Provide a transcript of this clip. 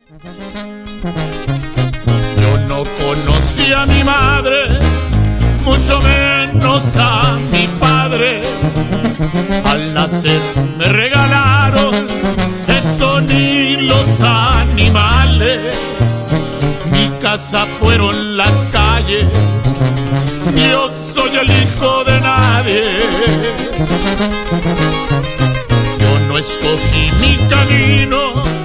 Yo no conocí a mi madre, mucho menos a mi padre. Al nacer me regalaron eso ni los animales. Mi casa fueron las calles, yo soy el hijo de nadie. Yo no escogí mi camino,